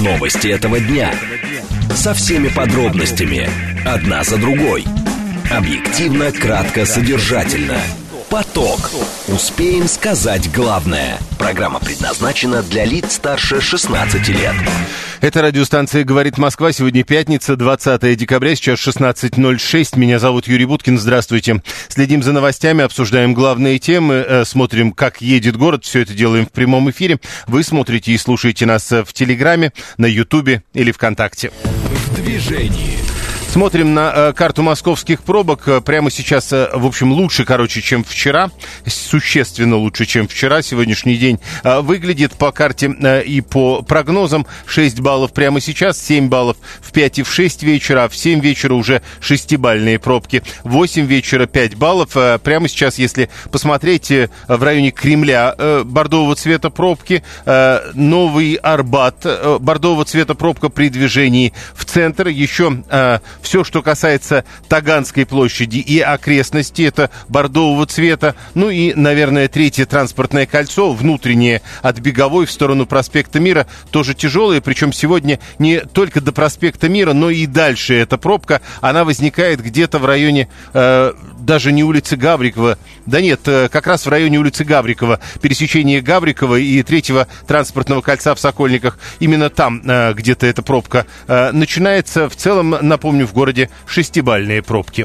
Новости этого дня. Со всеми подробностями. Одна за другой. Объективно, кратко, содержательно. Поток. Успеем сказать главное. Программа предназначена для лиц старше 16 лет. Это радиостанция «Говорит Москва». Сегодня пятница, 20 декабря, сейчас 16:06. Меня зовут Юрий Буткин. Здравствуйте. Следим за новостями, обсуждаем главные темы, смотрим, как едет город. Все это делаем в прямом эфире. Вы смотрите и слушаете нас в Телеграме, на Ютубе или ВКонтакте. В движении. Смотрим на карту московских пробок. Прямо сейчас, в общем, лучше, чем вчера. Существенно лучше, чем вчера. Сегодняшний день выглядит по карте и по прогнозам. 6 баллов прямо сейчас, 7 баллов в 5 и в 6 вечера. В 7 вечера уже 6-бальные пробки. В 8 вечера 5 баллов. Прямо сейчас, если посмотреть, в районе Кремля бордового цвета пробки. Новый Арбат, бордового цвета пробка при движении в центр. Еще все, что касается Таганской площади и окрестностей, это бордового цвета. Ну и, наверное, третье транспортное кольцо, внутреннее от Беговой в сторону проспекта Мира, тоже тяжелое. Причем сегодня не только до проспекта Мира, но и дальше эта пробка. Она возникает где-то в районе, даже не улицы Гаврикова. Да нет, как раз в районе улицы Гаврикова. Пересечение Гаврикова и третьего транспортного кольца в Сокольниках. Именно там где-то эта пробка начинается. В целом, напомню, в городе 6-бальные пробки.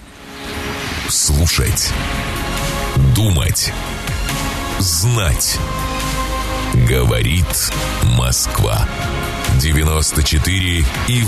Слушать, думать, знать. Говорит Москва. 94,8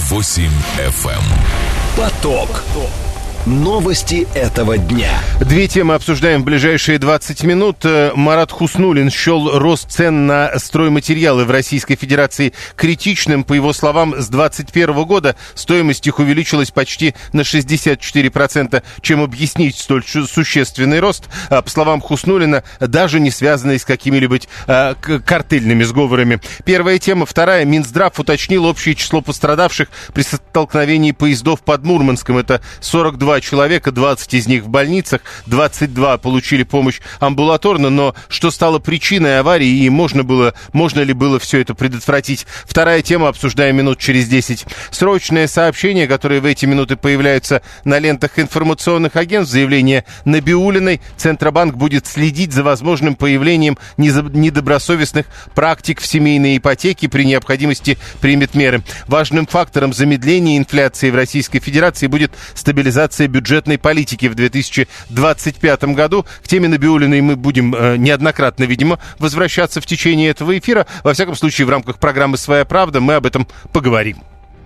FM. Поток. Новости этого дня. Две темы обсуждаем в ближайшие 20 минут. Марат Хуснуллин счел рост цен на стройматериалы в Российской Федерации критичным. По его словам, с 2021 года стоимость их увеличилась почти на 64%. Чем объяснить столь существенный рост? По словам Хуснуллина, даже не связанный с какими-либо картельными сговорами. Первая тема. Вторая. Минздрав уточнил общее число пострадавших при столкновении поездов под Мурманском. Это 42 человека, 20 из них в больницах, 22 получили помощь амбулаторно, но что стало причиной аварии и можно ли было все это предотвратить? Вторая тема, обсуждаем минут через 10. Срочное сообщение, которое в эти минуты появляются на лентах информационных агентств, заявление Набиуллиной. Центробанк будет следить за возможным появлением недобросовестных практик в семейной ипотеке, при необходимости примет меры. Важным фактором замедления инфляции в Российской Федерации будет стабилизация бюджетной политики в 2025 году. К теме Набиуллиной мы будем неоднократно, видимо, возвращаться в течение этого эфира. Во всяком случае, в рамках программы «Своя правда» мы об этом поговорим.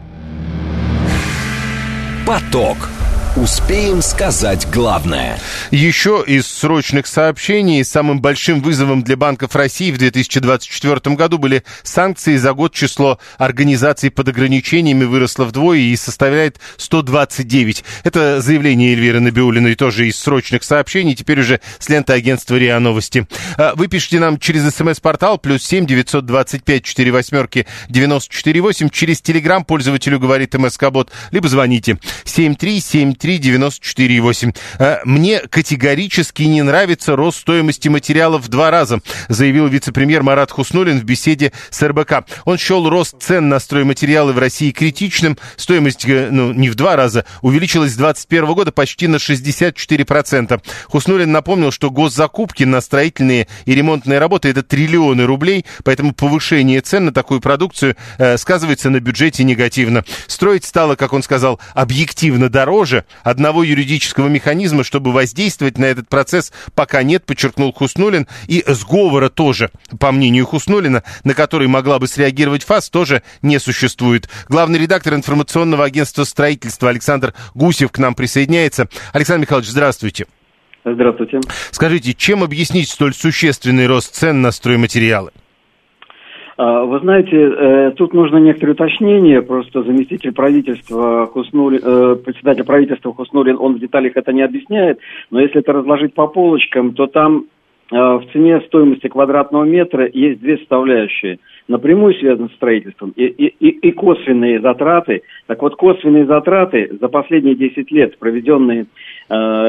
Поток. Успеем сказать главное. Еще из срочных сообщений. Самым большим вызовом для банков России в 2024 году были санкции. За год число организаций под ограничениями выросло вдвое и составляет 129. Это заявление Эльвиры Набиуллиной тоже из срочных сообщений. Теперь уже с ленты агентства РИА Новости. Вы пишите нам через СМС-портал +7 925 48 94 8. Через Телеграм пользователю говорит МСК-бот. Либо звоните 7373948. Мне категорически не нравится рост стоимости материалов в 2 раза, заявил вице-премьер Марат Хуснуллин в беседе с РБК. Он счел рост цен на стройматериалы в России критичным. Стоимость, не в 2 раза, увеличилась с 2021 года почти на 64%. Хуснуллин напомнил, что госзакупки на строительные и ремонтные работы — это триллионы рублей, поэтому повышение цен на такую продукцию сказывается на бюджете негативно. Строить стало, как он сказал, объективно дороже. Одного юридического механизма, чтобы воздействовать на этот процесс, пока нет, подчеркнул Хуснуллин. И сговора тоже, по мнению Хуснуллина, на который могла бы среагировать ФАС, тоже не существует. Главный редактор информационного агентства строительства Александр Гусев к нам присоединяется. Александр Михайлович, здравствуйте. Здравствуйте. Скажите, чем объяснить столь существенный рост цен на стройматериалы? Вы знаете, тут нужно некоторые уточнения. Просто заместитель правительства председатель правительства Хуснуллин, он в деталях это не объясняет. Но если это разложить по полочкам, то там в цене стоимости квадратного метра есть две составляющие. Напрямую связаны с строительством и косвенные затраты. Так вот, косвенные затраты за последние 10 лет, проведенные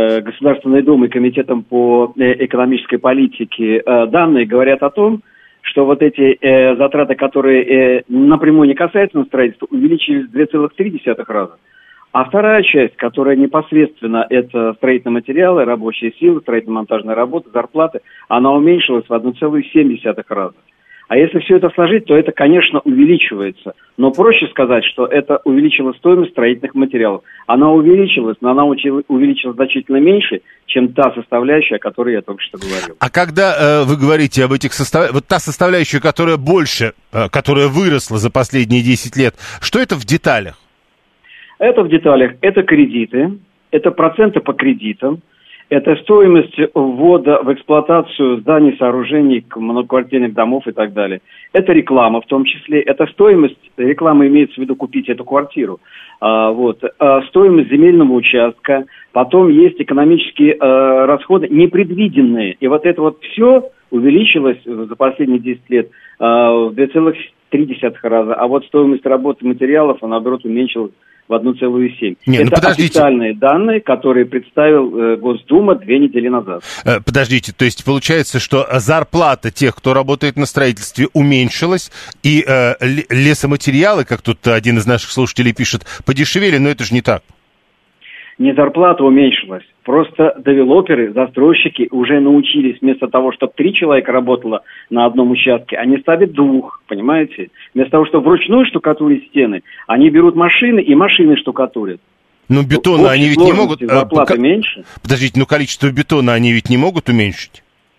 Государственной Думой, Комитетом по экономической политике, данные говорят о том, что вот эти затраты, которые напрямую не касаются строительства, увеличились в 2,3 раза. А вторая часть, которая непосредственно это строительные материалы, рабочие силы, строительно-монтажные работы, зарплаты, она уменьшилась в 1,7 раза. А если все это сложить, то это, конечно, увеличивается. Но проще сказать, что это увеличило стоимость строительных материалов. Она увеличилась, но она увеличилась значительно меньше, чем та составляющая, о которой я только что говорил. А когда вы говорите об этих составляющих, вот та составляющая, которая больше, которая выросла за последние 10 лет, что это в деталях? Это в деталях. Это кредиты, это проценты по кредитам, это стоимость ввода в эксплуатацию зданий, сооружений, многоквартирных домов и так далее. Это реклама в том числе. Это стоимость, реклама имеется в виду купить эту квартиру. Стоимость земельного участка. Потом есть экономические расходы непредвиденные. И вот это вот все увеличилось за последние 10 лет в 2,3 раза. А вот стоимость работы материалов, она, наоборот, уменьшилась в 1,7. Это официальные данные, которые представил Госдума 2 недели назад. Подождите, то есть получается, что зарплата тех, кто работает на строительстве, уменьшилась, и лесоматериалы, как тут один из наших слушателей пишет, подешевели, но это же не так. Не зарплата уменьшилась. Просто девелоперы, застройщики уже научились вместо того, чтобы 3 человека работало на одном участке, они ставят 2, понимаете? Вместо того, чтобы вручную штукатурить стены, они берут машины и машины штукатурят. Но бетона они ведь не могут... Зарплата меньше. Подождите, но количество бетона они ведь не могут уменьшить?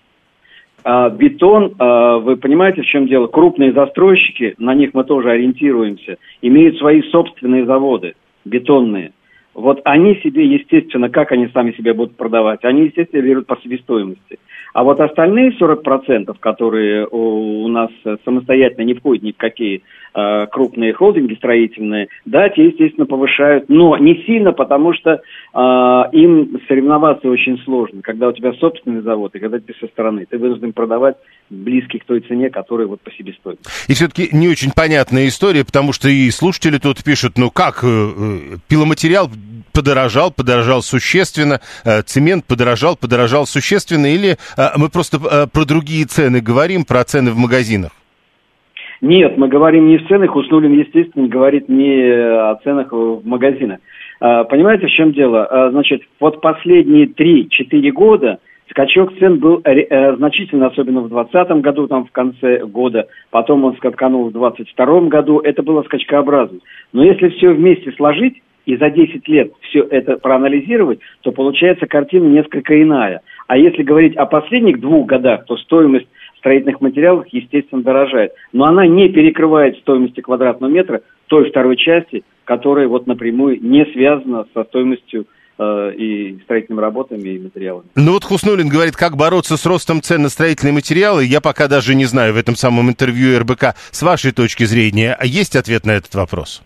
Бетон, вы понимаете, в чем дело? Крупные застройщики, на них мы тоже ориентируемся, имеют свои собственные заводы бетонные. Вот они себе, естественно, как они сами себя будут продавать, они, естественно, берут по себестоимости. А вот остальные 40%, которые у нас самостоятельно не входят ни в какие крупные холдинги строительные, да, те, естественно, повышают, но не сильно, потому что им соревноваться очень сложно. Когда у тебя собственный завод, и когда ты со стороны, ты вынужден продавать близкий к той цене, которая вот по себестоимости. И все-таки не очень понятная история, потому что и слушатели тут пишут, ну как, пиломатериал подорожал существенно, цемент подорожал существенно, или мы просто про другие цены говорим, про цены в магазинах? Нет, мы говорим не в ценах, Хуснуллин, естественно, говорит не о ценах в магазинах. Понимаете, в чем дело? Значит, вот последние 3-4 года скачок цен был значительно, особенно в 2020 году, там в конце года, потом он скаканул в 2022 году, это было скачкообразно. Но если все вместе сложить и за 10 лет все это проанализировать, то получается картина несколько иная. А если говорить о последних 2 годах, то стоимость строительных материалов, естественно, дорожает. Но она не перекрывает стоимости квадратного метра той второй части, которая вот напрямую не связана со стоимостью и строительными работами, и материалами. Ну вот Хуснуллин говорит, как бороться с ростом цен на строительные материалы. Я пока даже не знаю в этом самом интервью РБК. С вашей точки зрения, есть ответ на этот вопрос?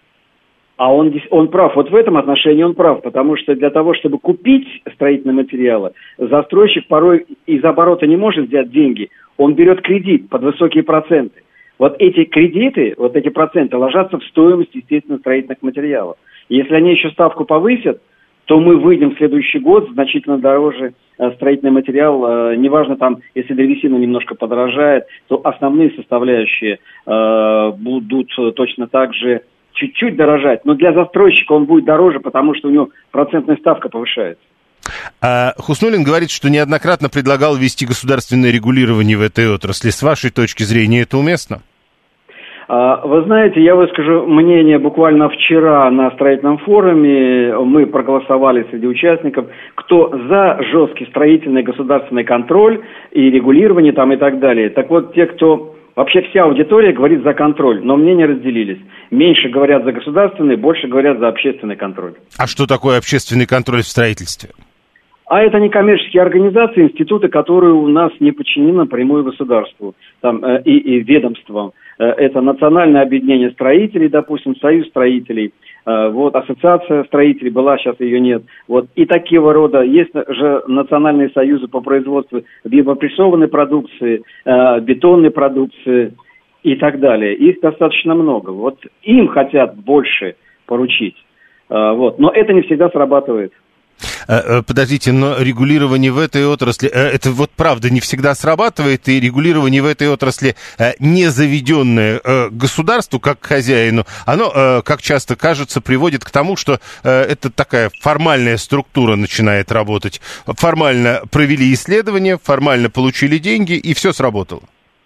А он прав. Вот в этом отношении он прав, потому что для того, чтобы купить строительные материалы, застройщик порой из оборота не может взять деньги. Он берет кредит под высокие проценты. Вот эти кредиты, вот эти проценты ложатся в стоимость, естественно, строительных материалов. И если они еще ставку повысят, то мы выйдем в следующий год значительно дороже строительный материал. Неважно там, если древесина немножко подорожает, то основные составляющие будут точно так же чуть-чуть дорожать. Но для застройщика он будет дороже, потому что у него процентная ставка повышается. Хуснуллин говорит, что неоднократно предлагал ввести государственное регулирование в этой отрасли. С вашей точки зрения это уместно? Вы знаете, я выскажу мнение буквально вчера на строительном форуме. Мы проголосовали среди участников, кто за жесткий строительный государственный контроль и регулирование там и так далее. Так вот, те, кто... Вообще вся аудитория говорит за контроль, но мнения разделились. Меньше говорят за государственный, больше говорят за общественный контроль. А что такое общественный контроль в строительстве? А это некоммерческие организации, институты, которые у нас не подчинены напрямую государству там, и ведомствам. Это Национальное объединение строителей, допустим, Союз строителей, вот, Ассоциация строителей была, сейчас ее нет. Вот, и такого рода. Есть же национальные союзы по производству биопрессованной продукции, бетонной продукции и так далее. Их достаточно много. Вот им хотят больше поручить. Вот. Но это не всегда срабатывает. Подождите, но регулирование в этой отрасли, это вот правда не всегда срабатывает, и регулирование в этой отрасли, не заведенное государству как хозяину, оно, как часто кажется, приводит к тому, что это такая формальная структура начинает работать. Формально провели исследования, формально получили деньги, и все сработало.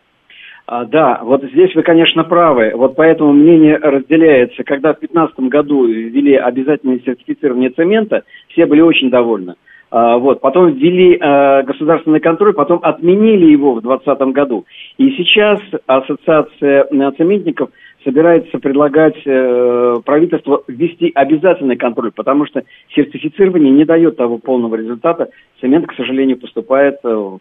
Да, вот здесь вы, конечно, правы. Вот поэтому мнение разделяется. Когда в 2015 году ввели обязательное сертифицирование цемента, все были очень довольны. Вот. Потом ввели государственный контроль, потом отменили его в 2020 году. И сейчас Ассоциация цементников собирается предлагать правительству ввести обязательный контроль, потому что сертифицирование не дает того полного результата. Цемент, к сожалению, поступает в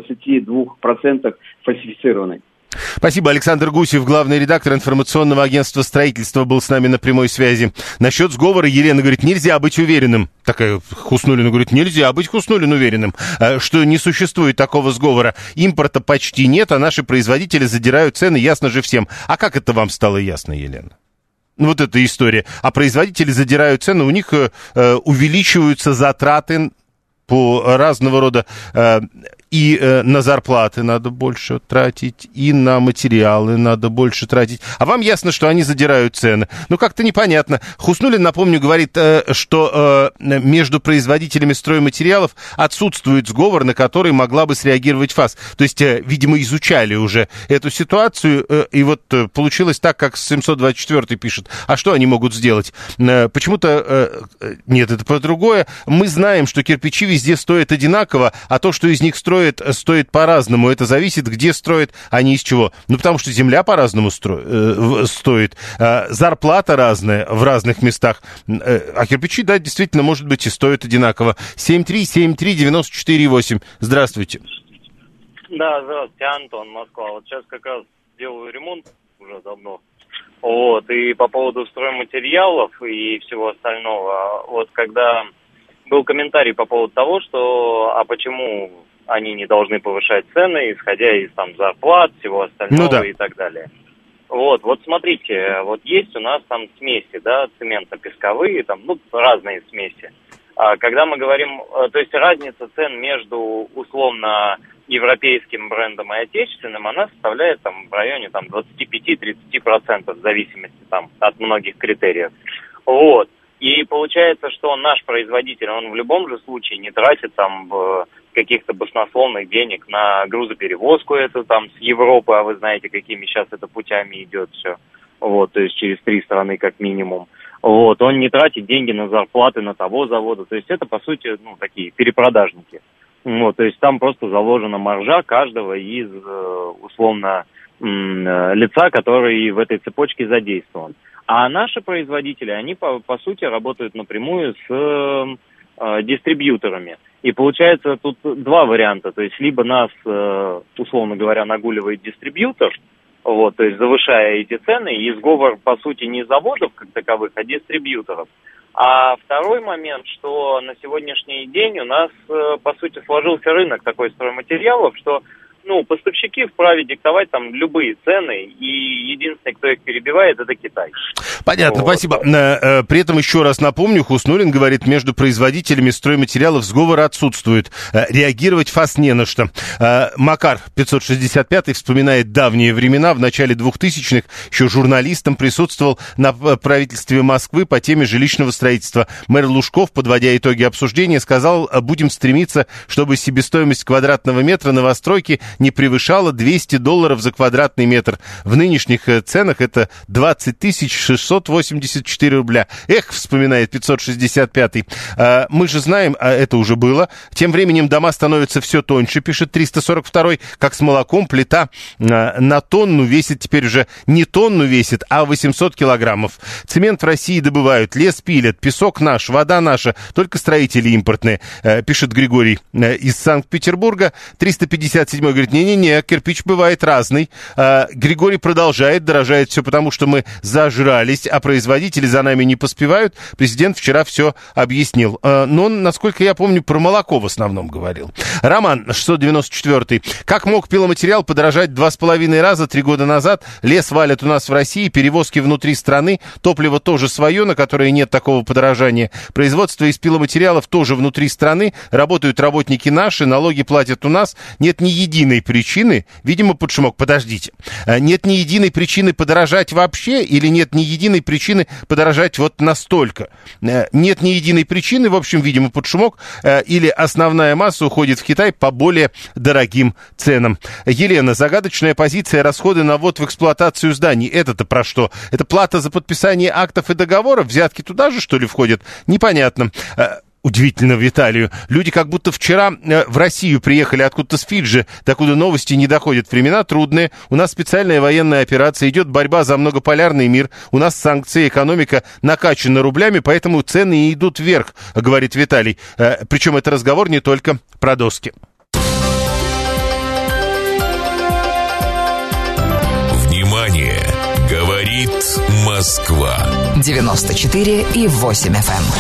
22% фальсифицированный. Спасибо. Александр Гусев, главный редактор информационного агентства «Строительство», был с нами на прямой связи. Насчет сговора Елена говорит, нельзя быть уверенным. Такая Хуснуллина говорит, нельзя быть Хуснуллин уверенным, что не существует такого сговора. Импорта почти нет, а наши производители задирают цены, ясно же всем. А как это вам стало ясно, Елена? Вот эта история. А производители задирают цены, у них увеличиваются затраты по разного рода... И на зарплаты надо больше тратить, и на материалы надо больше тратить. А вам ясно, что они задирают цены. Ну, как-то непонятно. Хуснуллин, напомню, говорит, что между производителями стройматериалов отсутствует сговор, на который могла бы среагировать ФАС. То есть, видимо, изучали уже эту ситуацию, и вот получилось так, как 724 пишет. А что они могут сделать? Почему-то... Нет, это про другое. Мы знаем, что кирпичи везде стоят одинаково, а то, что из них стоит по-разному. Это зависит, где строят, а не из чего. Ну, потому что земля по-разному стоит. Зарплата разная в разных местах. А кирпичи, да, действительно, может быть, и стоят одинаково. 7373948. Здравствуйте. Да, здравствуйте, Антон, Москва. Вот сейчас как раз делаю ремонт уже давно. Вот, и по поводу стройматериалов и всего остального, вот когда был комментарий по поводу того, что, а почему они не должны повышать цены, исходя из там зарплат, всего остального и так далее. Вот смотрите, вот есть у нас там смеси, да, цементно-песковые, там, ну, разные смеси. Когда мы говорим, то есть разница цен между условно европейским брендом и отечественным, она составляет там в районе там 25-30% в зависимости там от многих критериев. Вот. И получается, что наш производитель, он в любом же случае не тратит там каких-то баснословных денег на грузоперевозку это там с Европы, а вы знаете, какими сейчас это путями идет все. Вот, то есть через 3 страны как минимум. Вот, он не тратит деньги на зарплаты на того завода. То есть это, по сути, ну, такие перепродажники. Вот, то есть там просто заложена маржа каждого из, условно, лица, который в этой цепочке задействован. А наши производители, они, по сути, работают напрямую с дистрибьюторами. И получается тут 2 варианта. То есть либо нас, условно говоря, нагуливает дистрибьютор, вот, то есть завышая эти цены, и сговор, по сути, не заводов как таковых, а дистрибьюторов. А второй момент, что на сегодняшний день у нас, по сути, сложился рынок такой стройматериалов, что поставщики вправе диктовать там любые цены, и единственный, кто их перебивает, это Китай. Понятно, вот. Спасибо. При этом еще раз напомню, Хуснуллин говорит, между производителями стройматериалов сговор отсутствует. Реагировать ФАС не на что. Макар 565 вспоминает давние времена. В начале 2000-х еще журналистом присутствовал на правительстве Москвы по теме жилищного строительства. Мэр Лужков, подводя итоги обсуждения, сказал, будем стремиться, чтобы себестоимость квадратного метра новостройки не превышала $200 за квадратный метр. В нынешних ценах это 20 684 рубля. Эх, вспоминает 565-й. Мы же знаем, а это уже было. Тем временем дома становятся все тоньше, пишет 342-й. Как с молоком, плита на тонну весит, теперь уже не тонну весит, а 800 килограммов. Цемент в России добывают, лес пилят, песок наш, вода наша, только строители импортные, пишет Григорий из Санкт-Петербурга. 357-й говорит, говорит, не-не-не, кирпич бывает разный. Григорий продолжает, дорожает все потому, что мы зажрались, а производители за нами не поспевают. Президент вчера все объяснил. Но он, насколько я помню, про молоко в основном говорил. Роман, 694-й. Как мог пиломатериал подорожать 2,5 раза 3 года назад? Лес валят у нас в России, перевозки внутри страны, топливо тоже свое, на которое нет такого подорожания. Производство из пиломатериалов тоже внутри страны, работают работники наши, налоги платят у нас. Нет ни единой причины, видимо, под шумок, подождите, нет ни единой причины подорожать вообще или нет ни единой причины подорожать вот настолько? Нет ни единой причины, в общем, видимо, под шумок, или основная масса уходит в Китай по более дорогим ценам. Елена, загадочная позиция расходы на ввод в эксплуатацию зданий. Это-то про что? Это плата за подписание актов и договоров? Взятки туда же, что ли, входят? Непонятно. Удивительно в Италию. Люди как будто вчера в Россию приехали откуда-то с Фиджи, докуда новости не доходят. Времена трудные. У нас специальная военная операция, идет борьба за многополярный мир. У нас санкции, экономика накачана рублями, поэтому цены и идут вверх, говорит Виталий. Причем это разговор не только про доски. Внимание! Говорит Москва. 94,8 FM.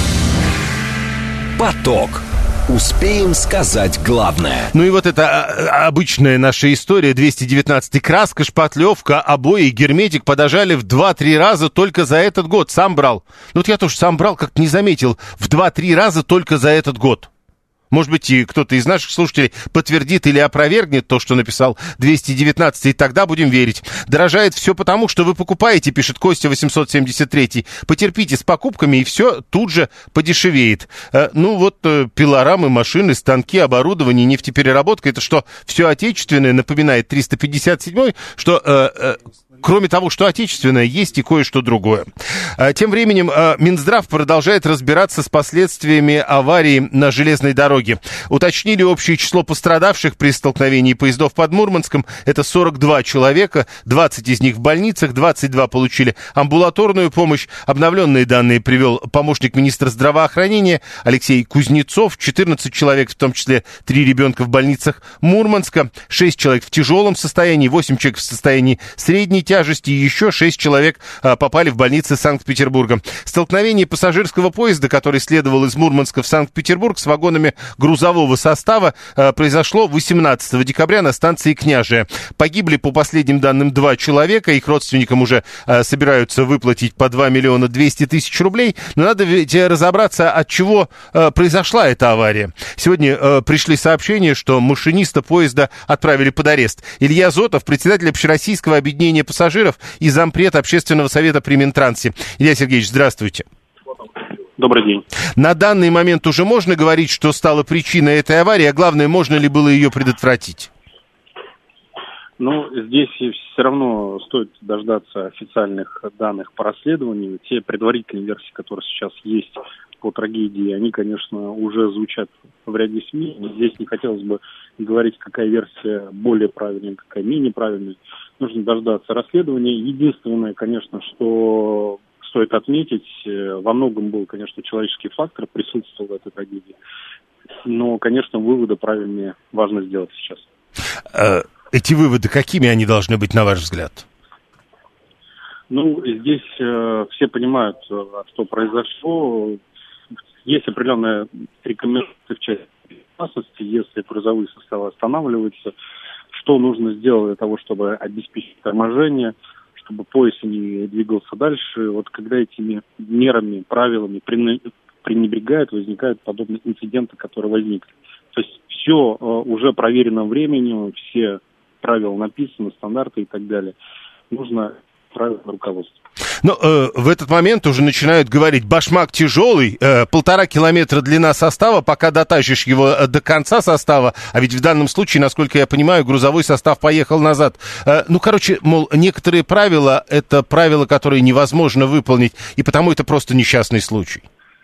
Поток. Успеем сказать главное. Ну и вот это обычная наша история. 219-й. Краска, шпатлевка, обои, герметик подорожали в 2-3 раза только за этот год. Сам брал. Ну вот я тоже сам брал, как-то не заметил. В 2-3 раза только за этот год. Может быть, и кто-то из наших слушателей подтвердит или опровергнет то, что написал 219-й, и тогда будем верить. Дорожает все потому, что вы покупаете, пишет Костя 873-й. Потерпите с покупками, и все тут же подешевеет. Ну вот, пилорамы, машины, станки, оборудование, нефтепереработка, это что, все отечественное, напоминает 357-й, что... Кроме того, что отечественное, есть и кое-что другое. Тем временем Минздрав продолжает разбираться с последствиями аварии на железной дороге. Уточнили общее число пострадавших при столкновении поездов под Мурманском. Это 42 человека, 20 из них в больницах, 22 получили амбулаторную помощь. Обновленные данные привел помощник министра здравоохранения Алексей Кузнецов. 14 человек, в том числе 3 ребенка в больницах Мурманска, 6 человек в тяжелом состоянии, 8 человек в состоянии средней тяжести, и еще 6 человек попали в больницы Санкт-Петербурга. Столкновение пассажирского поезда, который следовал из Мурманска в Санкт-Петербург, с вагонами грузового состава, произошло 18 декабря на станции Княжия. Погибли, по последним данным, 2 человека. Их родственникам уже собираются выплатить по 2 миллиона 200 тысяч рублей. Но надо ведь разобраться, от чего произошла эта авария. Сегодня пришли сообщения, что машиниста поезда отправили под арест. Илья Зотов, председатель Общероссийского объединения пассажиров и зампред Общественного совета при Минтрансе. Илья Сергеевич, здравствуйте. Добрый день. На данный момент уже можно говорить, что стало причиной этой аварии, а главное, можно ли было ее предотвратить? Ну, здесь все равно стоит дождаться официальных данных по расследованию. Те предварительные версии, которые сейчас есть по трагедии, они, конечно, уже звучат в ряде СМИ. Здесь не хотелось бы говорить, какая версия более правильная, какая менее правильная. Нужно дождаться расследования. Единственное, конечно, что стоит отметить, во многом был, конечно, человеческий фактор, присутствовал в этой трагедии. Но, конечно, выводы правильные важно сделать сейчас. Эти выводы, какими они должны быть, на ваш взгляд? Ну, здесь все понимают, что произошло. Есть определенная рекомендация в части безопасности, если грузовые составы останавливаются, что нужно сделать для того, чтобы обеспечить торможение, чтобы поезд не двигался дальше. Вот когда этими мерами, правилами пренебрегают, возникают подобные инциденты, которые возникли. То есть все уже проверено временем, все правила написаны, стандарты и так далее. Нужно правильное руководство. Но в этот момент уже начинают говорить, башмак тяжелый, 1,5 километра длина состава, пока дотащишь его до конца состава, а ведь в данном случае, насколько я понимаю, грузовой состав поехал назад. Ну, короче, мол, некоторые правила, это правила, которые невозможно выполнить, и потому это просто несчастный случай.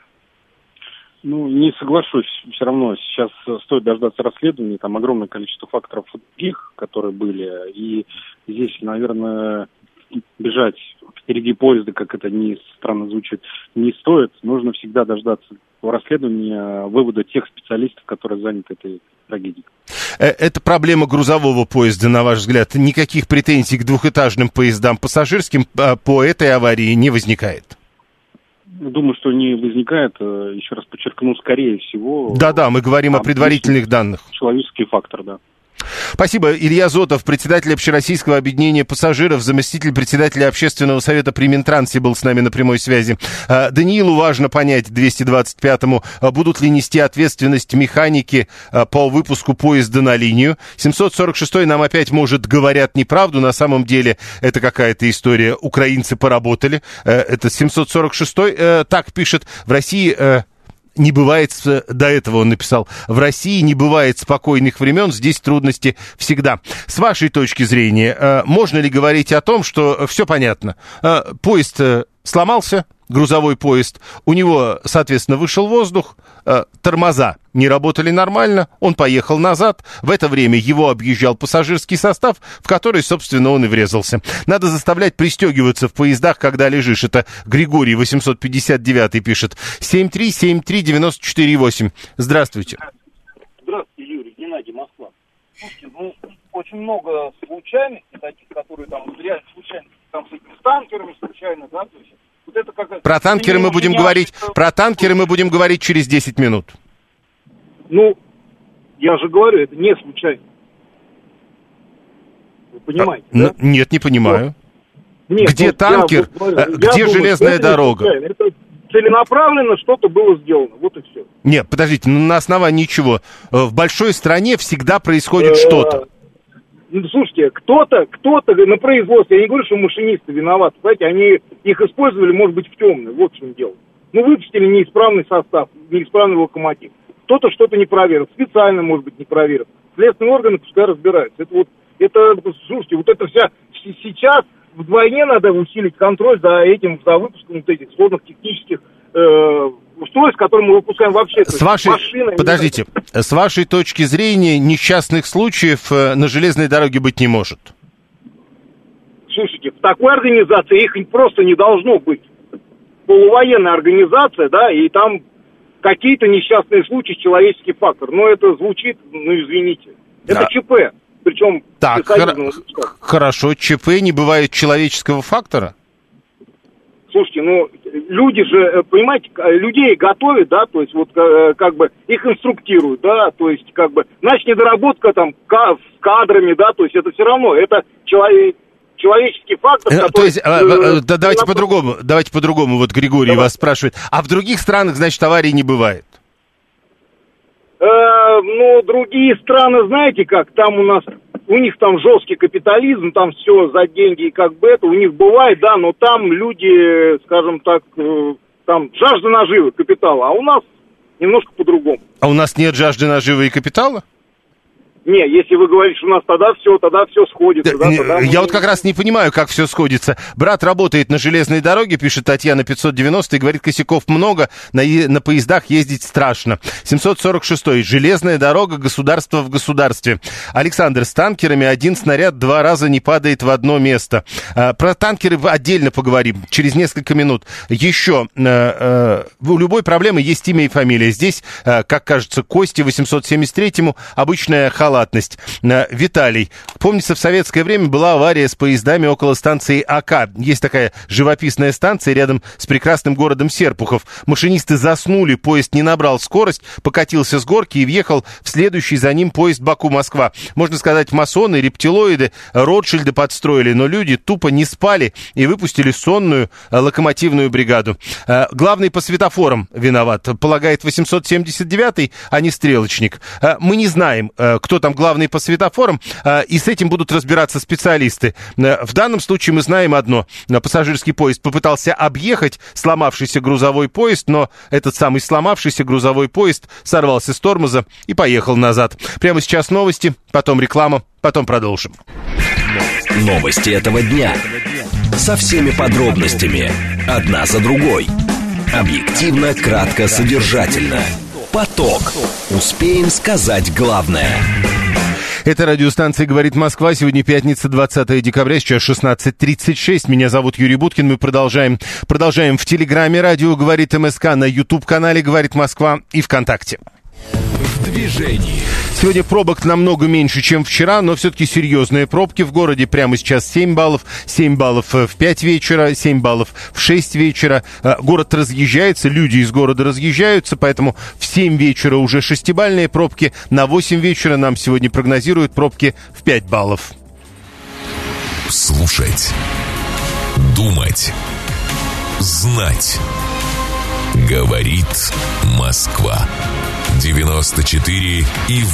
Ну, не соглашусь, все равно сейчас стоит дождаться расследования, там огромное количество факторов других, которые были, и здесь, наверное, бежать впереди поезда, как это ни странно звучит, не стоит. Нужно всегда дождаться расследования, вывода тех специалистов, которые заняты этой трагедией. Это проблема грузового поезда, на ваш взгляд? Никаких претензий к двухэтажным поездам пассажирским по этой аварии не возникает? Думаю, что не возникает. Еще раз подчеркну, скорее всего... Да-да, мы говорим о предварительных данных. Человеческий фактор, да. Спасибо. Илья Зотов, председатель Общероссийского объединения пассажиров, заместитель председателя Общественного совета при Минтрансе был с нами на прямой связи. Даниилу важно понять, 225-му, будут ли нести ответственность механики по выпуску поезда на линию. 746-й нам опять, может, говорят неправду. На самом деле это какая-то история. Украинцы поработали. Это 746-й так пишет. В России... Не бывает, до этого он написал, в России не бывает спокойных времен, здесь трудности всегда. С вашей точки зрения, можно ли говорить о том, что все понятно? Поезд сломался, грузовой поезд, у него, соответственно, вышел воздух, тормоза не работали нормально, он поехал назад, в это время его объезжал пассажирский состав, в который, собственно, он и врезался. Надо заставлять пристегиваться в поездах, когда лежишь. Это Григорий 859 пишет. 7373948. Здравствуйте. Здравствуйте, Юрий. Геннадий, Москва. Слушайте, очень много случайностей, таких, которые там реально случайно, там с этими танкерами случайно, да, то есть вот это как... Про танкеры мы будем говорить через 10 минут. Ну, я же говорю, это не случайно. Вы понимаете, да? Нет, не понимаю. Нет, где танкер, где железная дорога? Это целенаправленно что-то было сделано, вот и все. Нет, подождите, на основании чего? В большой стране всегда происходит что-то. Слушайте, кто-то на производстве, я не говорю, что машинисты виноваты, знаете, они их использовали, может быть, в темную, вот в чем дело. Ну, выпустили неисправный состав, неисправный локомотив. Кто-то что-то не проверил, специально, может быть, не проверил. Следственные органы пускай разбираются. Слушайте, вот это вся... Сейчас вдвойне надо усилить контроль за выпуском вот этих сложных технических устройств, которые мы выпускаем вообще. С вашей точки зрения, несчастных случаев на железной дороге быть не может? Слушайте, в такой организации их просто не должно быть. Полувоенная организация, да, и там какие-то несчастные случаи, человеческий фактор. Но это звучит, извините. Это ЧП. Причем... Так, хорошо, ЧП, не бывает человеческого фактора? Слушайте, люди же, понимаете, людей готовят, да, то есть вот как бы их инструктируют, да, то есть как бы, значит, недоработка там с кадрами, да, то есть это все равно, это человеческий фактор, который... То есть, давайте по-другому, вот Григорий вас спрашивает, а в других странах, значит, аварий не бывает? Другие страны, знаете как, там у них там жесткий капитализм, там все за деньги, и как бы это, у них бывает, да, но там люди, скажем так, там жажда наживы, капитала, а у нас немножко по-другому. А у нас нет жажды наживы и капитала? Не, если вы говорите, что у нас тогда все сходится. Я вот как раз не понимаю, как все сходится. Брат работает на железной дороге, пишет Татьяна 590, и говорит, косяков много, на поездах ездить страшно. 746-й. Железная дорога, государство в государстве. Александр, с танкерами один снаряд 2 раза не падает в одно место. Про танкеры отдельно поговорим через несколько минут. Еще, у любой проблемы есть имя и фамилия. Здесь, как кажется, Косте 873-му обычная халатность. Виталий. Помнится, в советское время была авария с поездами около станции АК. Есть такая живописная станция рядом с прекрасным городом Серпухов. Машинисты заснули, поезд не набрал скорость, покатился с горки и въехал в следующий за ним поезд Баку-Москва. Можно сказать, масоны, рептилоиды, Ротшильды подстроили, но люди тупо не спали и выпустили сонную локомотивную бригаду. Главный по светофорам виноват, полагает 879-й, а не стрелочник. Мы не знаем, кто там главный по светофорам, и с этим будут разбираться специалисты. В данном случае мы знаем одно. Пассажирский поезд попытался объехать сломавшийся грузовой поезд, но этот самый сломавшийся грузовой поезд сорвался с тормоза и поехал назад. Прямо сейчас новости, потом реклама, потом продолжим. Новости этого дня. Со всеми подробностями. Одна за другой. Объективно, кратко, содержательно. Поток. Успеем сказать главное. Это радиостанция «Говорит Москва». Сегодня пятница, 20 декабря, сейчас 16:36. Меня зовут Юрий Буткин. Мы продолжаем в Телеграме «Радио говорит МСК», на YouTube-канале «Говорит Москва» и ВКонтакте. В движении. Сегодня пробок намного меньше, чем вчера, но все-таки серьезные пробки. В городе прямо сейчас 7 баллов, 7 баллов в 5 вечера, 7 баллов в 6 вечера. Город разъезжается, люди из города разъезжаются, поэтому в 7 вечера уже 6-бальные пробки. На 8 вечера нам сегодня прогнозируют пробки в 5 баллов. Слушать, думать, знать. Говорит Москва. 94,8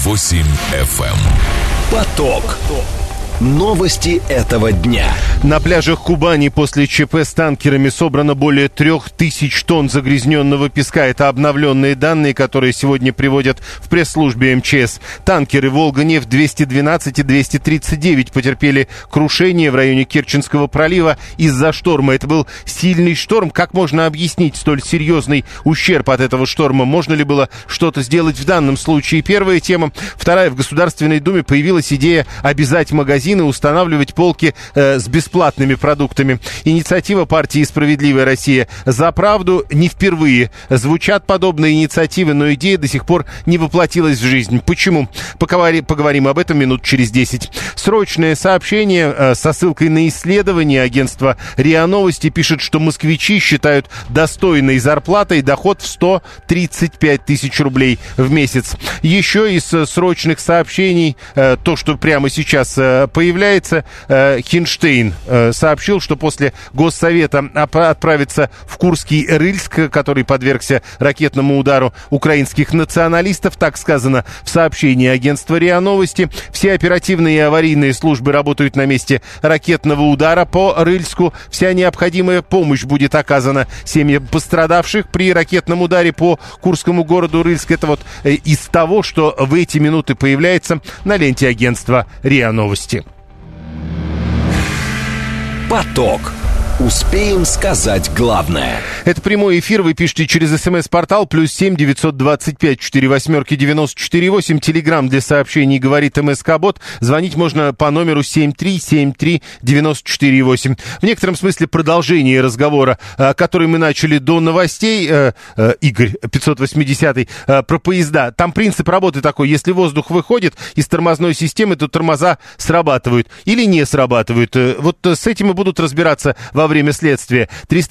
FM. Поток. Новости этого дня. На пляжах Кубани после ЧП с танкерами собрано более 3000 тонн загрязненного песка. Это обновленные данные, которые сегодня приводят в пресс-службе МЧС. Танкеры «Волга-нефть» 212 и 239 потерпели крушение в районе Керченского пролива из-за шторма. Это был сильный шторм. Как можно объяснить столь серьезный ущерб от этого шторма? Можно ли было что-то сделать в данном случае? Первая тема. Вторая. В Государственной Думе появилась идея обязать магазины устанавливать полки с бесплатными продуктами. Инициатива партии «Справедливая Россия за правду» не впервые. Звучат подобные инициативы, но идея до сих пор не воплотилась в жизнь. Почему? Поговорим об этом минут через 10. Срочное сообщение со ссылкой на исследование агентства РИА Новости пишет, что москвичи считают достойной зарплатой доход в 135 тысяч рублей в месяц. Еще из срочных сообщений, то, что прямо сейчас появляется, Хинштейн сообщил, что после Госсовета отправится в Курский Рыльск, который подвергся ракетному удару украинских националистов. Так сказано в сообщении агентства РИА Новости. Все оперативные и аварийные службы работают на месте ракетного удара по Рыльску. Вся необходимая помощь будет оказана семьям пострадавших при ракетном ударе по курскому городу Рыльск. Это вот из того, что в эти минуты появляется на ленте агентства РИА Новости. Поток. Успеем сказать главное. Это прямой эфир. Вы пишите через СМС-портал +7 925 48 94 8. Телеграм для сообщений «Говорит МСК-бот». Звонить можно по номеру 7373 94 8. В некотором смысле продолжение разговора, который мы начали до новостей, Игорь 580 про поезда. Там принцип работы такой: если воздух выходит из тормозной системы, то тормоза срабатывают или не срабатывают. Вот с этим и будут разбираться во время следствия.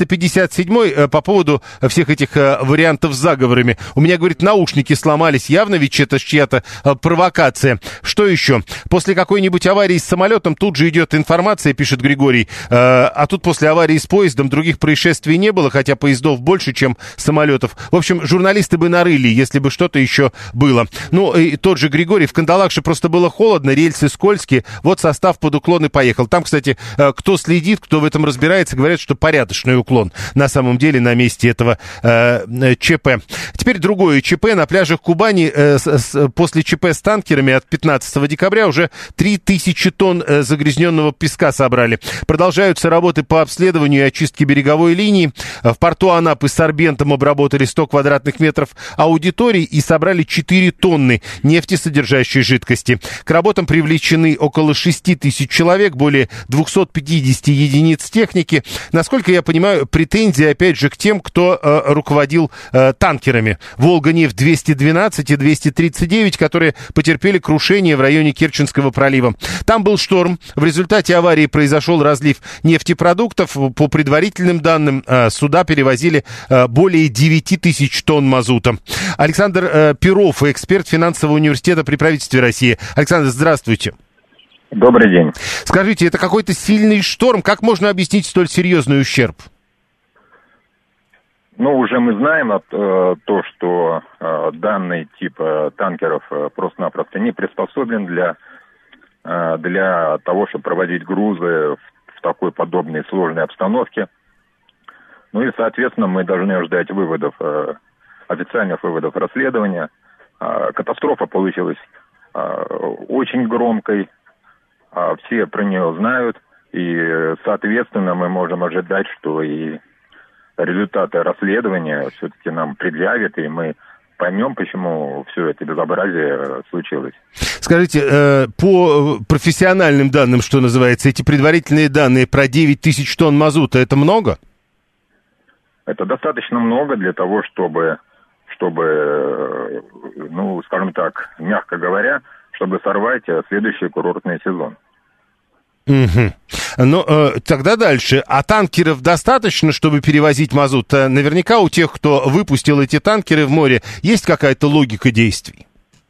357-й по поводу всех этих вариантов с заговорами. У меня, говорит, наушники сломались. Явно ведь это чья-то провокация. Что еще? После какой-нибудь аварии с самолетом тут же идет информация, пишет Григорий. А тут после аварии с поездом других происшествий не было, хотя поездов больше, чем самолетов. В общем, журналисты бы нарыли, если бы что-то еще было. Ну, и тот же Григорий: в Кандалакше просто было холодно, рельсы скользкие, вот состав под уклон и поехал. Там, кстати, кто следит, кто в этом разбирается, говорят, что порядочный уклон на самом деле на месте этого ЧП. Теперь другое ЧП на пляжах Кубани. После ЧП с танкерами от 15 декабря уже 3000 тонн загрязненного песка собрали. Продолжаются работы по обследованию и очистке береговой линии. В порту Анапы с сорбентом обработали 100 квадратных метров аудиторий и собрали 4 тонны нефтесодержащей жидкости. К работам привлечены около 6000 человек, более 250 единиц техники. Насколько я понимаю, претензии, опять же, к тем, кто руководил танкерами. «Волга-нефть» 212 и 239, которые потерпели крушение в районе Керченского пролива. Там был шторм. В результате аварии произошел разлив нефтепродуктов. По предварительным данным, суда перевозили более 9000 тонн мазута. Александр Перов, эксперт финансового университета при правительстве России. Александр, здравствуйте. Добрый день. Скажите, это какой-то сильный шторм? Как можно объяснить столь серьезный ущерб? Ну, уже мы знаем то, что данный тип танкеров просто-напросто не приспособлен для того, чтобы проводить грузы в такой подобной сложной обстановке. Ну и, соответственно, мы должны ждать выводов, официальных выводов расследования. Катастрофа получилась очень громкой. Все про нее знают, и, соответственно, мы можем ожидать, что и результаты расследования все-таки нам предъявят, и мы поймем, почему все это безобразие случилось. Скажите, по профессиональным данным, что называется, эти предварительные данные про 9 тысяч тонн мазута, это много? Это достаточно много для того, чтобы, ну, скажем так, мягко говоря, чтобы сорвать следующий курортный сезон. Угу. Ну, тогда дальше. А танкеров достаточно, чтобы перевозить мазут? Наверняка у тех, кто выпустил эти танкеры в море, есть какая-то логика действий?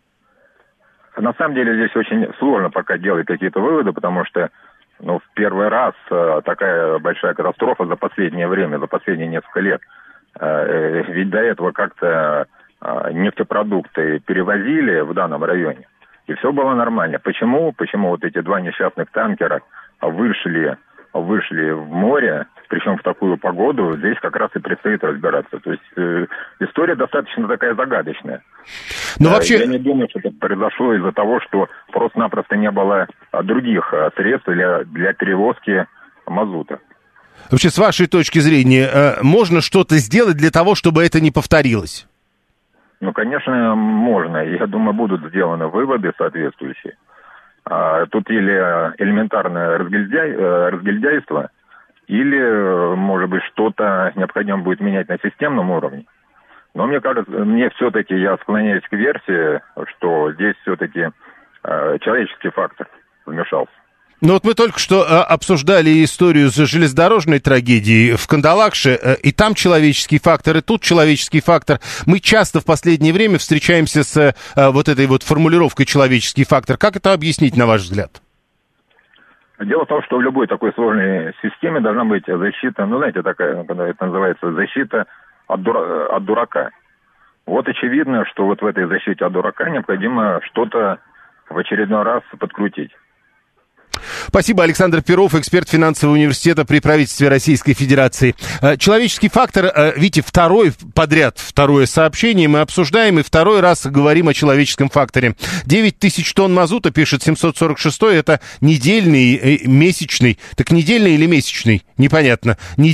На самом деле здесь очень сложно пока делать какие-то выводы, потому что, ну, в первый раз такая большая катастрофа за последнее время, за последние несколько лет. Ведь до этого как-то нефтепродукты перевозили в данном районе. И все было нормально. Почему вот эти два несчастных танкера вышли в море, причем в такую погоду, здесь как раз и предстоит разбираться. То есть история достаточно такая загадочная. Но вообще... Я не думаю, что это произошло из-за того, что просто-напросто не было других средств для перевозки мазута. Вообще, с вашей точки зрения, можно что-то сделать для того, чтобы это не повторилось? Ну, конечно, можно. Я думаю, будут сделаны выводы соответствующие. Тут или элементарное разгильдяйство, или, может быть, что-то необходимо будет менять на системном уровне. Но мне кажется, все-таки я склоняюсь к версии, что здесь все-таки человеческий фактор вмешался. Ну вот мы только что обсуждали историю с железнодорожной трагедией в Кандалакше, и там человеческий фактор, и тут человеческий фактор. Мы часто в последнее время встречаемся с вот этой вот формулировкой «человеческий фактор». Как это объяснить, на ваш взгляд? Дело в том, что в любой такой сложной системе должна быть защита, ну, знаете, такая, это называется защита от дурака. Вот очевидно, что вот в этой защите от дурака необходимо что-то в очередной раз подкрутить. Спасибо. Александр Перов, эксперт финансового университета при правительстве Российской Федерации. Человеческий фактор, видите, второе сообщение мы обсуждаем, и второй раз говорим о человеческом факторе. 9 тысяч тонн мазута, пишет 746-й, это недельный, месячный. Так недельный или месячный? Непонятно.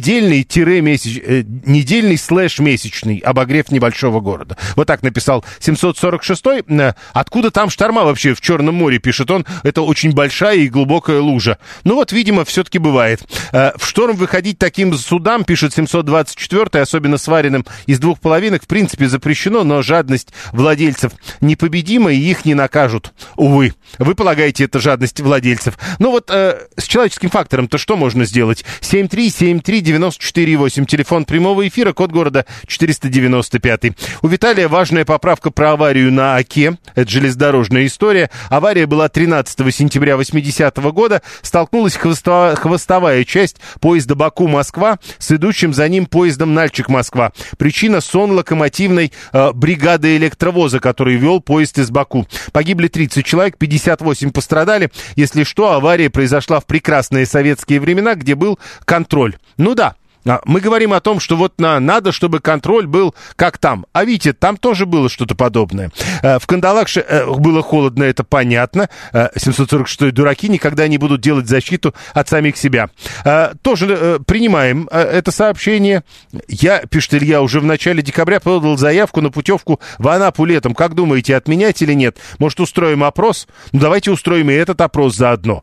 Недельный/месячный обогрев небольшого города. Вот так написал 746-й. Откуда там шторма вообще в Черном море, пишет он. Это очень большая и глубокая лужа. Ну вот, видимо, все-таки бывает. В шторм выходить таким судам, пишет 724-й, особенно сваренным из 2 половинок, в принципе запрещено, но жадность владельцев непобедима, и их не накажут. Увы. Вы полагаете, это жадность владельцев. Ну вот, с человеческим фактором-то что можно сделать? 7373948, телефон прямого эфира, код города 495. У Виталия важная поправка про аварию на Оке. Это железнодорожная история. Авария была 13 сентября 80-го года. Столкнулась хвостовая часть поезда Баку-Москва с идущим за ним поездом Нальчик-Москва. Причина — сон локомотивной бригады электровоза, который вел поезд из Баку. Погибли 30 человек, 58 пострадали. Если что, авария произошла в прекрасные советские времена, где был контроль. Ну да. Мы говорим о том, что вот надо, чтобы контроль был как там. А видите, там тоже было что-то подобное. В Кандалакше было холодно, это понятно. 746-й дураки никогда не будут делать защиту от самих себя. Тоже принимаем это сообщение. Пишет Илья, уже в начале декабря подал заявку на путевку в Анапу летом. Как думаете, отменять или нет? Может, устроим опрос? Ну, давайте устроим и этот опрос заодно.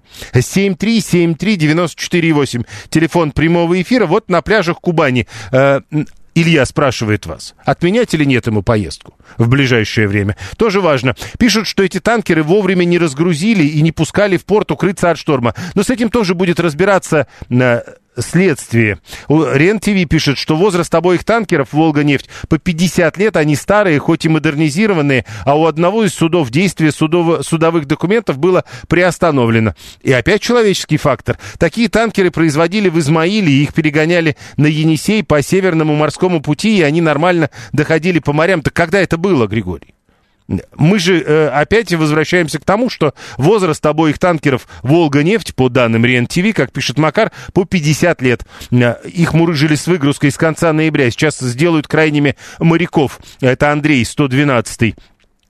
7373948, телефон прямого эфира. Вот на пляжах Кубани. Илья спрашивает вас, отменять или нет ему поездку в ближайшее время. Тоже важно. Пишут, что эти танкеры вовремя не разгрузили и не пускали в порт укрыться от шторма. Но с этим тоже будет разбираться следствие. РЕН-ТВ пишет, что возраст обоих танкеров «Волга-нефть» по 50 лет, они старые, хоть и модернизированные, а у одного из судов действие судовых документов было приостановлено. И опять человеческий фактор. Такие танкеры производили в Измаиле, и их перегоняли на Енисей по Северному морскому пути, и они нормально доходили по морям. Так когда это было, Григорий? Мы же опять возвращаемся к тому, что возраст обоих танкеров «Волга-нефть», по данным РЕН-ТВ, как пишет Макар, по 50 лет. Их мурыжили с выгрузкой с конца ноября. Сейчас сделают крайними моряков. Это Андрей, 112-й.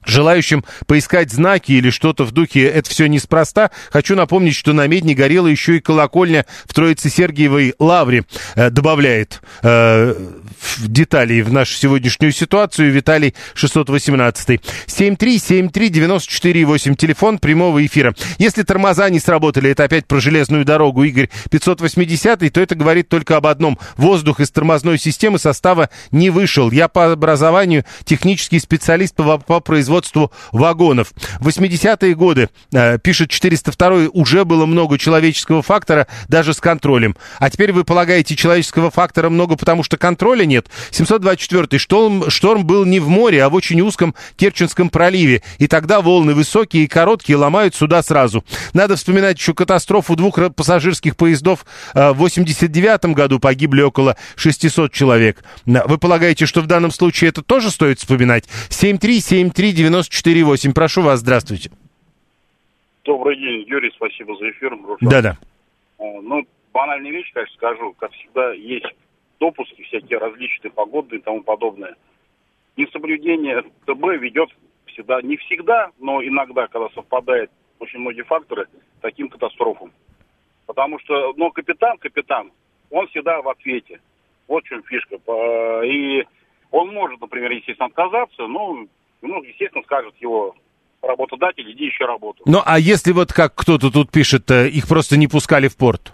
Желающим поискать знаки или что-то в духе «это все неспроста», хочу напомнить, что на Медне горела еще и колокольня в Троице-Сергиевой лавре. Добавляет деталей в нашу сегодняшнюю ситуацию Виталий 618. 7373948, телефон прямого эфира. Если тормоза не сработали, это опять про железную дорогу, Игорь 580, то это говорит только об одном. Воздух из тормозной системы состава не вышел. Я по образованию технический специалист по производству вагонов. В 80-е годы, пишет 402, уже было много человеческого фактора, даже с контролем. А теперь вы полагаете, человеческого фактора много, потому что контроля нет? 724. Шторм был не в море, а в очень узком Керченском проливе. И тогда волны высокие и короткие ломают суда сразу. Надо вспоминать еще катастрофу 2 пассажирских поездов. В 89 году погибли около 600 человек. Вы полагаете, что в данном случае это тоже стоит вспоминать? 7373948. Прошу вас, здравствуйте. Добрый день, Юрий, спасибо за эфир. Да-да. Ну, банальная вещь, конечно, скажу. Как всегда, есть допуски всякие различные, погодные и тому подобное. Несоблюдение ТБ ведет всегда, не всегда, но иногда, когда совпадает очень многие факторы, к таким катастрофам. Потому что, но капитан, он всегда в ответе. Вот в чем фишка. И он может, например, естественно, отказаться, но... Ну, естественно, скажет его работодатель, иди ищи работу. Ну, а если вот как кто-то тут пишет, их просто не пускали в порт?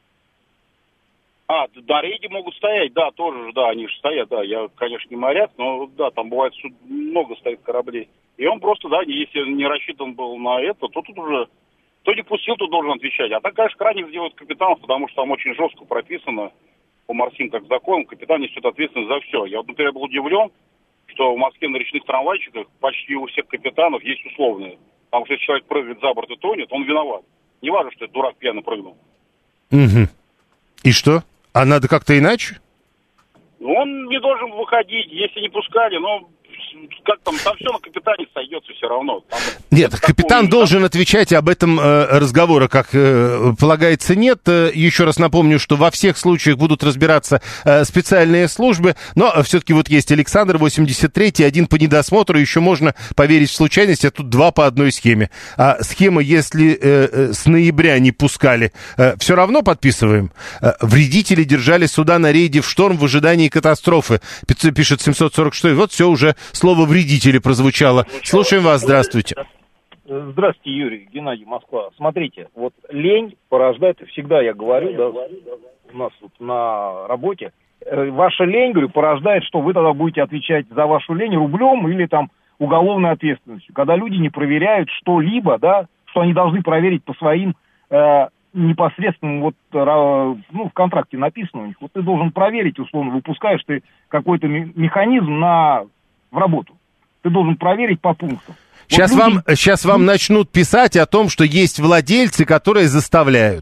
На рейде могут стоять, да, тоже, да, они же стоят, да, я, конечно, не моряк, но, да, там бывает много стоит кораблей. И он просто, да, если не рассчитан был на это, то тут уже, кто не пустил, то должен отвечать. А так, конечно, крайне сделают капитанов, потому что там очень жестко прописано по морским как законам, капитан несет ответственность за все. Я вот, например, был удивлен, что в Москве на речных трамвайчиках почти у всех капитанов есть условные. Потому что если человек прыгает за борт и тонет, он виноват. Не важно, что это дурак пьяно прыгнул. Угу. И что? А надо как-то иначе? Он не должен выходить, если не пускали, но как там все на капитане сойдется все равно. Там, нет, капитан должен отвечать, об этом разговора, как полагается, нет. Еще раз напомню, что во всех случаях будут разбираться специальные службы, но все-таки вот есть Александр, 83-й, один по недосмотру, еще можно поверить в случайность, а тут 2 по одной схеме. А схема, если с ноября не пускали, все равно подписываем. Вредители держали суда на рейде в шторм в ожидании катастрофы, пишет 746, вот все уже слово «вредители» прозвучало. Слушаем вас, здравствуйте. Здравствуйте, Юрий, Геннадий, Москва. Смотрите, вот лень порождает, всегда я говорю, да, у нас вот на работе, ваша лень, говорю, порождает, что вы тогда будете отвечать за вашу лень рублем или там уголовной ответственностью. Когда люди не проверяют что-либо, да, что они должны проверить по своим непосредственно, вот, ну, в контракте написано у них, вот ты должен проверить, условно, выпускаешь ты какой-то механизм в работу. Ты должен проверить по пунктам. Сейчас вам начнут писать о том, что есть владельцы, которые заставляют.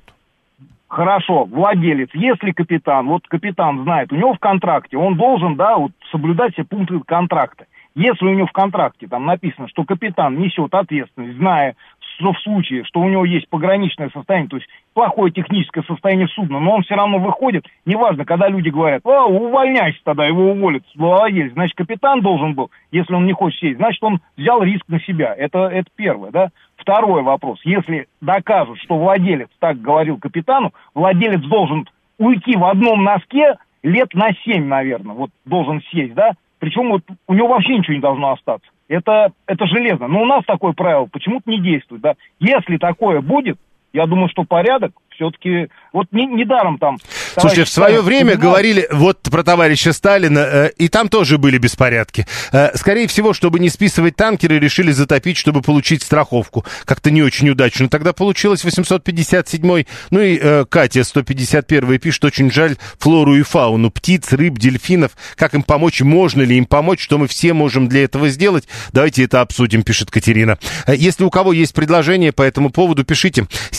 Хорошо, владелец, если капитан, вот капитан знает, у него в контракте, он должен, да, вот соблюдать все пункты контракта. Если у него в контракте там написано, что капитан несет ответственность, зная, что в случае, что у него есть пограничное состояние, то есть плохое техническое состояние судна, но он все равно выходит, неважно, когда люди говорят, увольняйся тогда, его уволят, владелец, значит, капитан должен был, если он не хочет сесть, значит, он взял риск на себя, это первое, да. Второй вопрос, если докажут, что владелец так говорил капитану, владелец должен уйти в одном носке лет на 7, наверное, вот должен сесть, да, причем вот у него вообще ничего не должно остаться. Это железно. Но у нас такое правило почему-то не действует, да. Если такое будет, я думаю, что порядок все-таки... Вот недаром там... Слушайте, в свое время говорили вот про товарища Сталина, и там тоже были беспорядки. Скорее всего, чтобы не списывать танкеры, решили затопить, чтобы получить страховку. Как-то не очень удачно. Тогда получилось 857-й. Ну и Катя, 151-й, пишет, очень жаль флору и фауну. Птиц, рыб, дельфинов. Как им помочь? Можно ли им помочь? Что мы все можем для этого сделать? Давайте это обсудим, пишет Катерина. Если у кого есть предложение по этому поводу, пишите.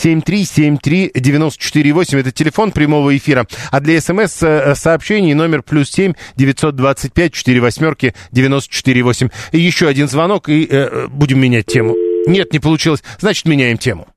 7373948. Это телефон прямого эфира. А для СМС-сообщений номер +7 925 48 94 8. И еще один звонок, и будем менять тему. Нет, не получилось. Значит, меняем тему.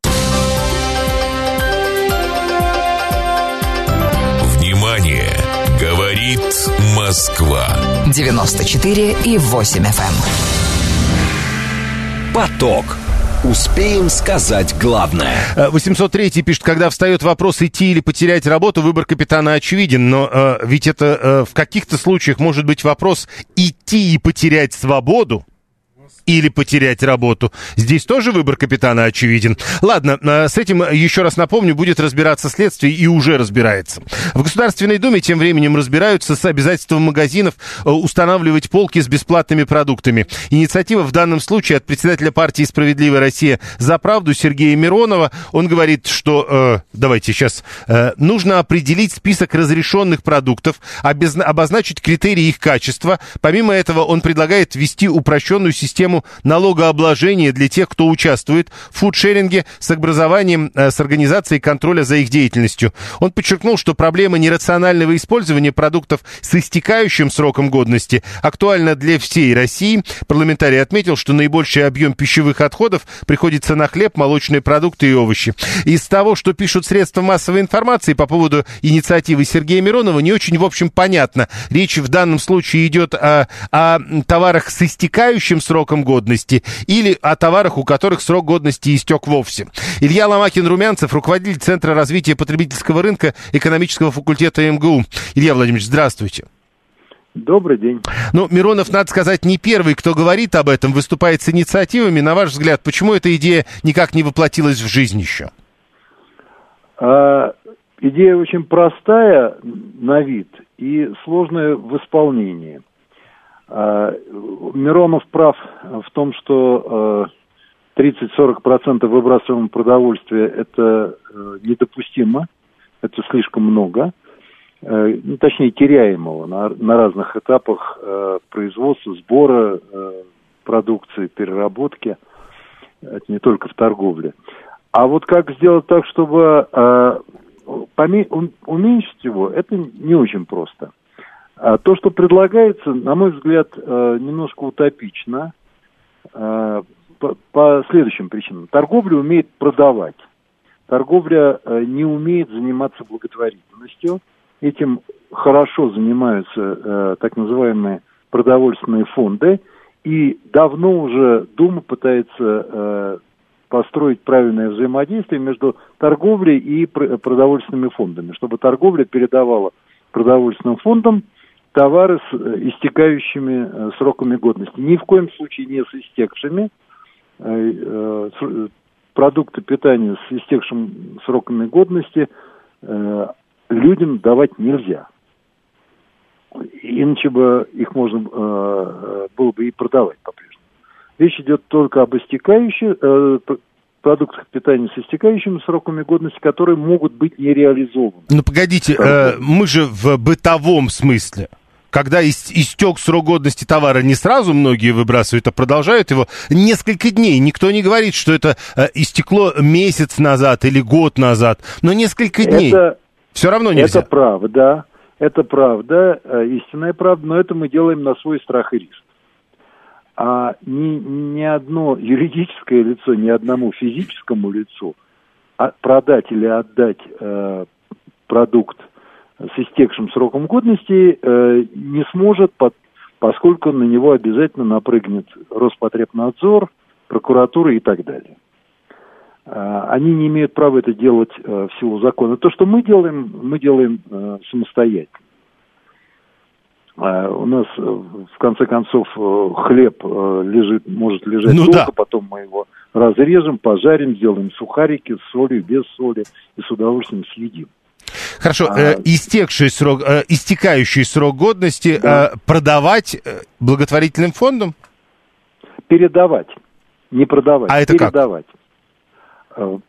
Внимание! Говорит Москва. 94,8 FM. Поток. Успеем сказать главное. 803 пишет, когда встает вопрос идти или потерять работу, выбор капитана очевиден. Но ведь это в каких-то случаях может быть вопрос идти и потерять свободу или потерять работу. Здесь тоже выбор капитана очевиден. Ладно, с этим, еще раз напомню, будет разбираться следствие и уже разбирается. В Государственной Думе тем временем разбираются с обязательством магазинов устанавливать полки с бесплатными продуктами. Инициатива в данном случае от председателя партии «Справедливая Россия за правду» Сергея Миронова. Он говорит, что, давайте сейчас, нужно определить список разрешенных продуктов, обозначить критерии их качества. Помимо этого, он предлагает ввести упрощенную систему налогообложения для тех, кто участвует в фудшеринге с образованием, с организацией контроля за их деятельностью. Он подчеркнул, что проблема нерационального использования продуктов с истекающим сроком годности актуальна для всей России. Парламентарий отметил, что наибольший объем пищевых отходов приходится на хлеб, молочные продукты и овощи. Из того, что пишут средства массовой информации по поводу инициативы Сергея Миронова, не очень, в общем, понятно. Речь в данном случае идет о товарах с истекающим сроком годности или о товарах, у которых срок годности истек вовсе. Илья Ломакин-Румянцев, руководитель Центра развития потребительского рынка экономического факультета МГУ. Илья Владимирович, здравствуйте. Добрый день. Ну, Миронов, надо сказать, не первый, кто говорит об этом, выступает с инициативами. На ваш взгляд, почему эта идея никак не воплотилась в жизнь еще? Идея очень простая на вид и сложная в исполнении. Миронов прав в том, что 30-40% выбрасываемого продовольствия это недопустимо, это слишком много, точнее теряемого на разных этапах производства, сбора продукции, переработки, это не только в торговле. А вот как сделать так, чтобы уменьшить его, это не очень просто. То, что предлагается, на мой взгляд, немножко утопично по следующим причинам. Торговля умеет продавать. Торговля не умеет заниматься благотворительностью. Этим хорошо занимаются так называемые продовольственные фонды. И давно уже Дума пытается построить правильное взаимодействие между торговлей и продовольственными фондами, чтобы торговля передавала продовольственным фондам товары с истекающими сроками годности. Ни в коем случае не с истекшими. Продукты питания с истекшими сроками годности людям давать нельзя. Иначе бы их можно было бы и продавать по-прежнему. Речь идет только об продуктах питания с истекающими сроками годности, которые могут быть не реализованы. Ну, погодите, мы же в бытовом смысле. Когда истек срок годности товара, не сразу многие выбрасывают, а продолжают его несколько дней. Никто не говорит, что это истекло месяц назад или год назад, но несколько дней. Все равно нельзя. Это правда, истинная правда, но это мы делаем на свой страх и риск. А ни одно юридическое лицо, ни одному физическому лицу продать или отдать продукт с истекшим сроком годности не сможет, поскольку на него обязательно напрыгнет Роспотребнадзор, прокуратура и так далее. Они не имеют права это делать в силу закона. То, что мы делаем самостоятельно. У нас, в конце концов, хлеб может лежать долго, потом мы его разрежем, пожарим, сделаем сухарики с солью, без соли и с удовольствием съедим. Хорошо, истекающий срок годности продавать благотворительным фондам? Передавать, не продавать, а это передавать. Как?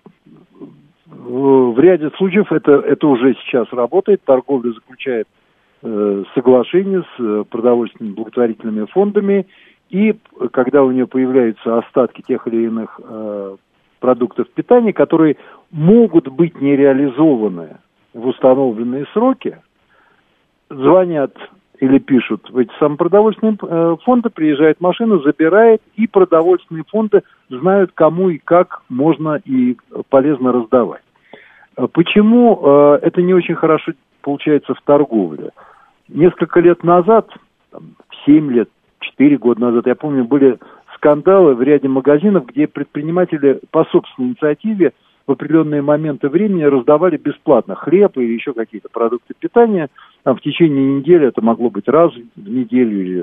В ряде случаев это уже сейчас работает, торговля заключает соглашение с продовольственными благотворительными фондами, и когда у нее появляются остатки тех или иных продуктов питания, которые могут быть не реализованы в установленные сроки, звонят или пишут в эти самые продовольственные фонды, приезжает машина, забирает, и продовольственные фонды знают, кому и как можно и полезно раздавать. Почему это не очень хорошо получается в торговле? Несколько лет назад, 7 лет, 4 года назад, я помню, были скандалы в ряде магазинов, где предприниматели по собственной инициативе в определенные моменты времени раздавали бесплатно хлеб или еще какие-то продукты питания. Там в течение недели это могло быть раз в неделю или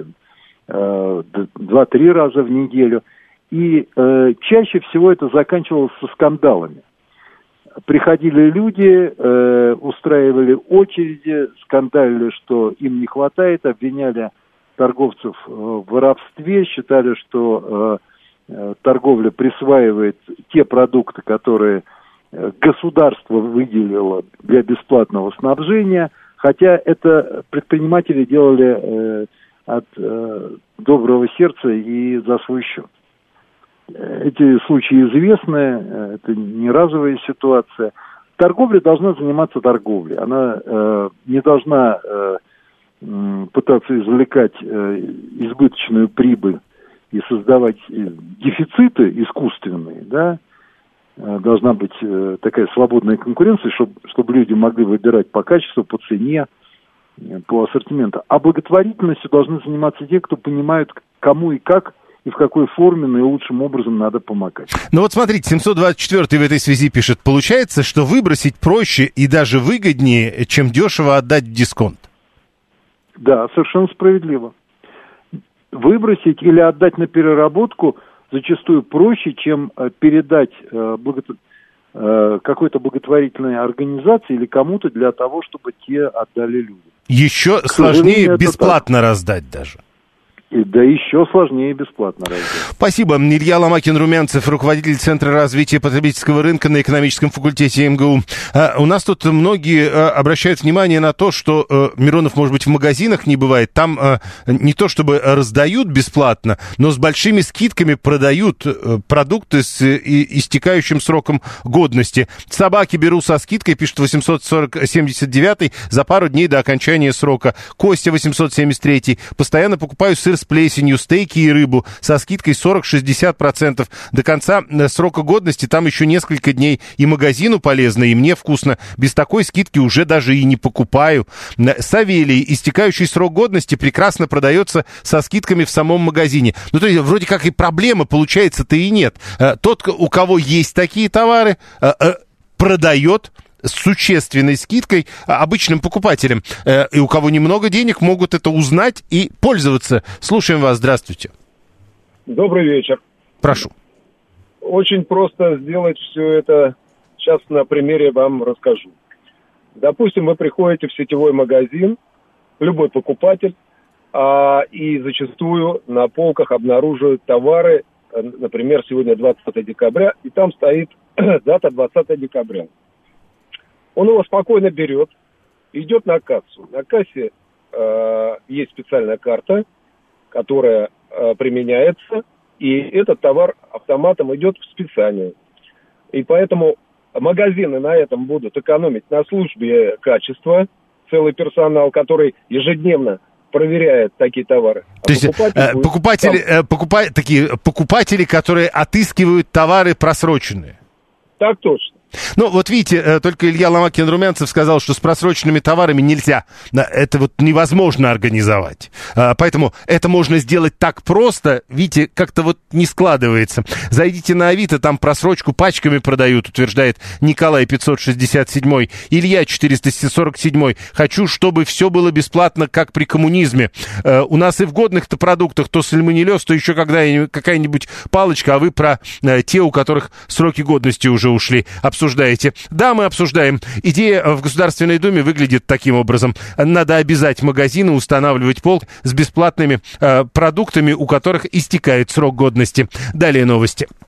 2-3 раза в неделю. И чаще всего это заканчивалось со скандалами. Приходили люди, устраивали очереди, скандалили, что им не хватает, обвиняли торговцев в воровстве, считали, что торговля присваивает те продукты, которые государство выделило для бесплатного снабжения, хотя это предприниматели делали от доброго сердца и за свой счет. Эти случаи известны, это не разовая ситуация. Торговля должна заниматься торговлей. Она не должна пытаться извлекать избыточную прибыль и создавать дефициты искусственные, да. Должна быть такая свободная конкуренция, чтобы люди могли выбирать по качеству, по цене, по ассортименту. А благотворительностью должны заниматься те, кто понимают, кому и как и в какой форме наилучшим образом надо помогать. Ну вот смотрите, 724-й в этой связи пишет: получается, что выбросить проще и даже выгоднее, чем дешево отдать в дисконт. Да, совершенно справедливо. Выбросить или отдать на переработку зачастую проще, чем передать какой-то благотворительной организации или кому-то для того, чтобы те отдали людям. Еще сложнее бесплатно раздать даже. Да еще сложнее бесплатно раздать. Спасибо. Илья Ломакин-Румянцев, руководитель Центра развития потребительского рынка на экономическом факультете МГУ. У нас тут многие обращают внимание на то, что, Миронов, может быть, в магазинах не бывает. Там не то чтобы раздают бесплатно, но с большими скидками продают продукты с истекающим сроком годности. Собаки беру со скидкой, пишет 879 за пару дней до окончания срока. Костя 873 постоянно покупаю сыр с плесенью, стейки и рыбу со скидкой 40-60%. До конца срока годности там еще несколько дней. И магазину полезно, и мне вкусно. Без такой скидки уже даже и не покупаю. Савелий, истекающий срок годности прекрасно продается со скидками в самом магазине. Ну, то есть, вроде как и проблемы, получается-то и нет. Тот, у кого есть такие товары, продает с существенной скидкой обычным покупателям. И у кого немного денег, могут это узнать и пользоваться. Слушаем вас. Здравствуйте. Добрый вечер. Прошу. Очень просто сделать все это. Сейчас на примере вам расскажу. Допустим, вы приходите в сетевой магазин, любой покупатель, и зачастую на полках обнаруживают товары, например, сегодня 20 декабря, и там стоит дата 20 декабря. Он его спокойно берет, идет на кассу. На кассе есть специальная карта, которая применяется, и этот товар автоматом идет в списание. И поэтому магазины на этом будут экономить на службе качества, целый персонал, который ежедневно проверяет такие товары. То есть покупатели, которые отыскивают товары просроченные. Так точно. Ну, вот видите, только Илья Ломакин-Румянцев сказал, что с просроченными товарами нельзя. Это вот невозможно организовать. Поэтому это можно сделать так просто, видите, как-то вот не складывается. Зайдите на Авито, там просрочку пачками продают, утверждает Николай 567. Илья 447. Хочу, чтобы все было бесплатно, как при коммунизме. У нас и в годных-то продуктах то сальмонеллез, то еще какая-нибудь палочка, а вы про те, у которых сроки годности уже ушли, обсуждаете. Да, мы обсуждаем. Идея в Государственной Думе выглядит таким образом. Надо обязать магазины устанавливать полки с бесплатными продуктами, у которых истекает срок годности. Далее новости.